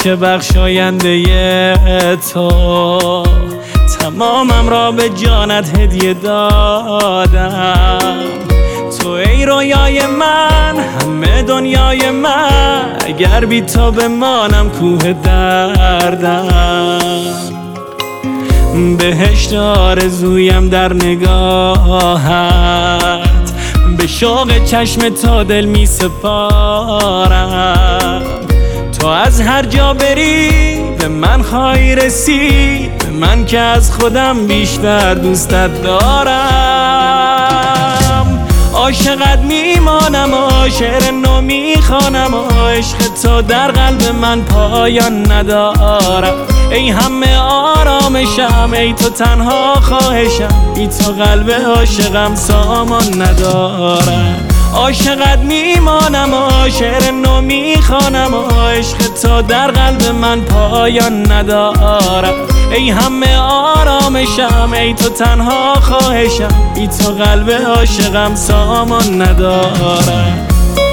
باشه بخشاینده تو، تمامم را به جانت هدیه دادم. تو ای رویای من، همه دنیای من، اگر بی تو بمانم کوه دردم. بهشت آرزویم در نگاهت، به شوق چشم تو دل می سپارم. تو از هر جا بری به من خواهی رسید، به من که از خودم بیشتر دوستت دارم. عاشقت میمانم و شعر نو میخوانم و عشق تو در قلب من پایان ندارم. ای همه آرامشم، ای تو تنها خواهشم، بی تو قلب عاشقم سامان ندارم. عاشقت میمانم و شعر نو میخوانم و عشق تو در قلب من پایان ندارم. ای همه آرامشم، ای تو تنها خواهشم، بی تو قلب عاشقم سامان ندارم.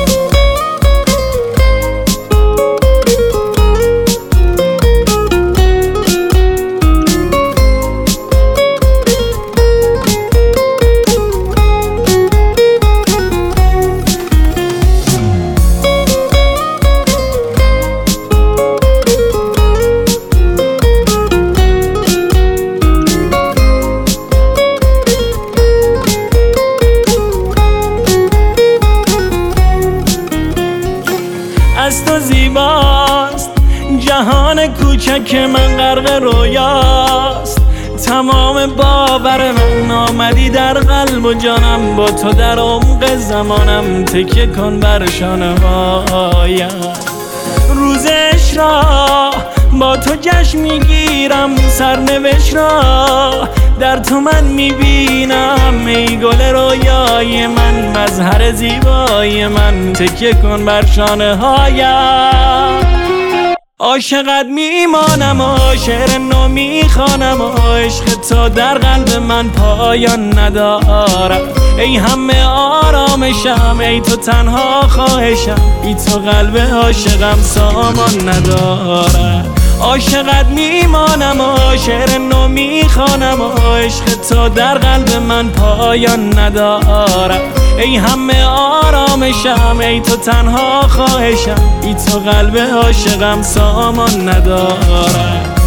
از تو زیباست جهان کوچک من، غرق رویاست تمام باور من. آمدی در قلب و جانم، با تو در عمق زمانم، تکیه کن بر شانه هایم. روزش را با تو جشن میگیرم، سرنوشت را در تو من میبینم. ای گل رویای من، مظهر زیبای من، تکیه کن بر شانه هایم. عاشقت میمانم و شعر نو میخوانم و عشق تو در قلب من پایان ندارم. ای همه آرامشم، ای تو تنها خواهشم، بی تو قلب عاشقم سامان ندارم. عاشقت میمانم و شعر نو میخوانم و عشق تو در قلب من پایان ندارم. ای همه آرامشم، ای تو تنها خواهشم، بی تو قلب عاشقم سامان ندارم.